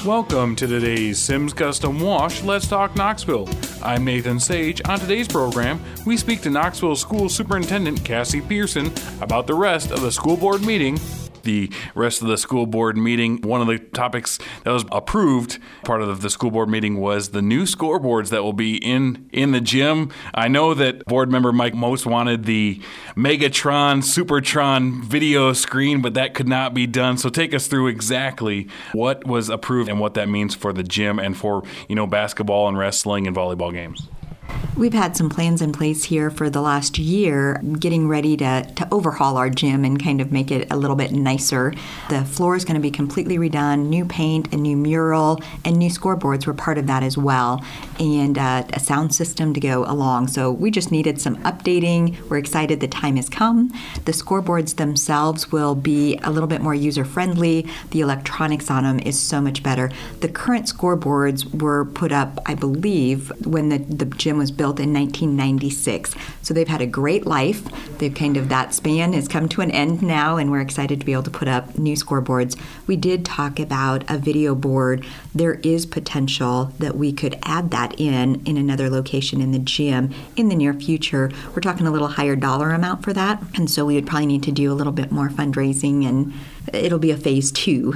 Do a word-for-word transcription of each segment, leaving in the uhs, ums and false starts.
Welcome to today's Sims Custom Wash Let's Talk Knoxville. I'm Nathan Sage. On today's program, we speak to Knoxville School Superintendent Cassie Pearson about the rest of the school board meeting. The rest of the school board meeting, one of the topics that was approved, part of the school board meeting, was the new scoreboards that will be in, in the gym. I know that board member Mike most wanted the Megatron, Supertron video screen, but that could not be done. So take us through exactly what was approved and what that means for the gym and for, you know, basketball and wrestling and volleyball games. We've had some plans in place here for the last year, getting ready to, to overhaul our gym and kind of make it a little bit nicer. The floor is going to be completely redone, new paint, a new mural, and new scoreboards were part of that as well, and uh, a sound system to go along. So we just needed some updating. We're excited the time has come. The scoreboards themselves will be a little bit more user-friendly. The electronics on them is so much better. The current scoreboards were put up, I believe, when the, the gym was built in nineteen ninety-six. So they've had a great life. They've kind of, that span has come to an end now, and we're excited to be able to put up new scoreboards. We did talk about a video board. There is potential that we could add that in in another location in the gym in the near future. We're talking a little higher dollar amount for that, and so we would probably need to do a little bit more fundraising, and it'll be a phase two.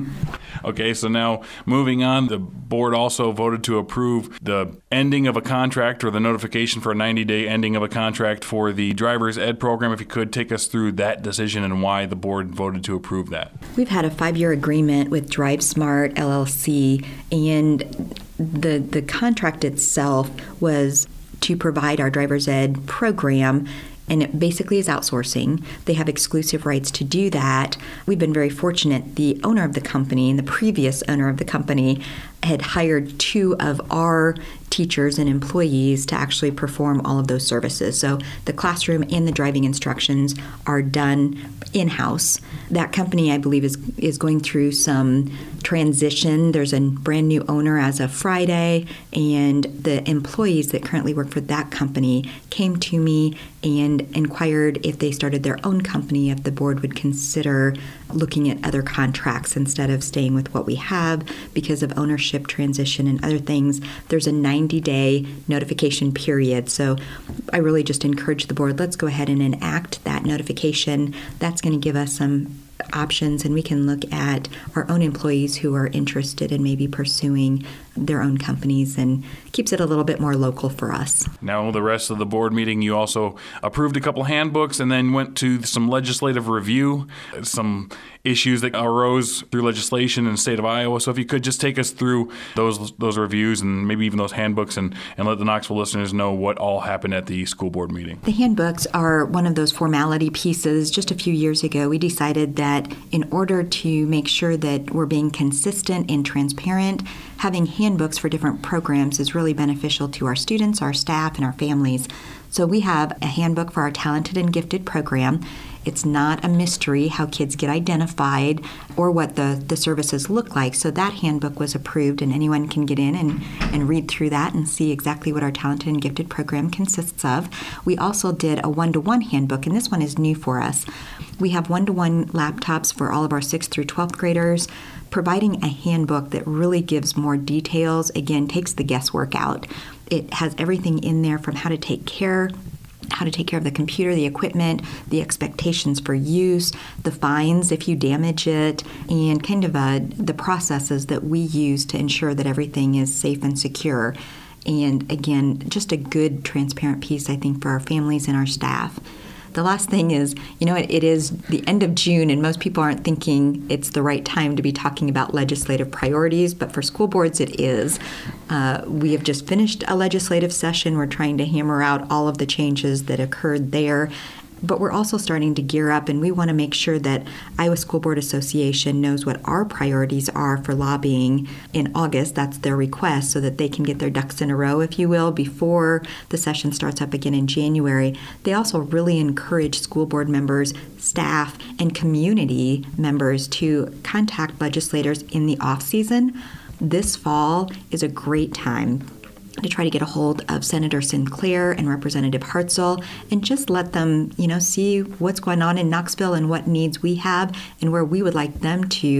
Okay, so now moving on, the board also voted to approve the ending of a contract or the notification for a ninety-day ending of a contract for the driver's ed program. If you could take us through that decision and why the board voted to approve that. We've had a five-year agreement with DriveSmart L L C, and the the contract itself was to provide our driver's ed program, and it basically is outsourcing. They have exclusive rights to do that. We've been very fortunate. The owner of the company and the previous owner of the company had hired two of our teachers and employees to actually perform all of those services. So the classroom and the driving instructions are done in-house. That company, I believe, is is going through some transition. There's a brand new owner as of Friday, and the employees that currently work for that company came to me and inquired if they started their own company, if the board would consider looking at other contracts instead of staying with what we have because of ownership transition and other things. There's a ninety-day notification period. So I really just encourage the board, let's go ahead and enact that notification. That's going to give us some options, and we can look at our own employees who are interested in maybe pursuing their own companies, and keeps it a little bit more local for us. Now, the rest of the board meeting, you also approved a couple handbooks and then went to some legislative review, some issues that arose through legislation in the state of Iowa. So if you could just take us through those those reviews and maybe even those handbooks, and, and let the Knoxville listeners know what all happened at the school board meeting. The handbooks are one of those formality pieces. Just a few years ago, we decided that in order to make sure that we're being consistent and transparent, having handbooks for different programs is really beneficial to our students, our staff, and our families. So we have a handbook for our Talented and Gifted program. It's not a mystery how kids get identified or what the, the services look like. So that handbook was approved, and anyone can get in and, and read through that and see exactly what our Talented and Gifted program consists of. We also did a one-to-one handbook, and this one is new for us. We have one-to-one laptops for all of our sixth through twelfth graders. Providing a handbook that really gives more details, again, takes the guesswork out. It has everything in there from how to take care how to take care of the computer, the equipment, the expectations for use, the fines if you damage it, and kind of uh, the processes that we use to ensure that everything is safe and secure. And again, just a good, transparent piece, I think, for our families and our staff. The last thing is, you know, it, it is the end of June, and most people aren't thinking it's the right time to be talking about legislative priorities, but for school boards it is. Uh, we have just finished a legislative session. We're trying to hammer out all of the changes that occurred there. But we're also starting to gear up, and we want to make sure that Iowa School Board Association knows what our priorities are for lobbying in August. That's their request, so that they can get their ducks in a row, if you will, before the session starts up again in January. They also really encourage school board members, staff, and community members to contact legislators in the off-season. This fall is a great time to try to get a hold of Senator Sinclair and Representative Hartzell and just let them, you know, see what's going on in Knoxville and what needs we have and where we would like them to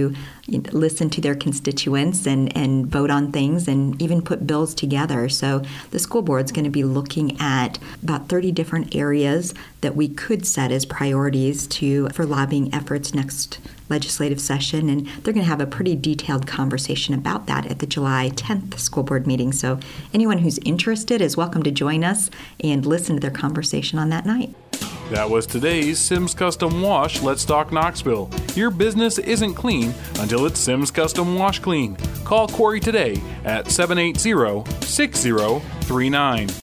you know, listen to their constituents and, and vote on things and even put bills together. So the school board's going to be looking at about thirty different areas that we could set as priorities to for lobbying efforts next legislative session, and they're going to have a pretty detailed conversation about that at the July tenth school board meeting. So anyone who's interested is welcome to join us and listen to their conversation on that night. That was today's Sims Custom Wash Let's Talk Knoxville. Your business isn't clean until it's Sims Custom Wash Clean. Call Corey today at seven eight zero, six zero three nine.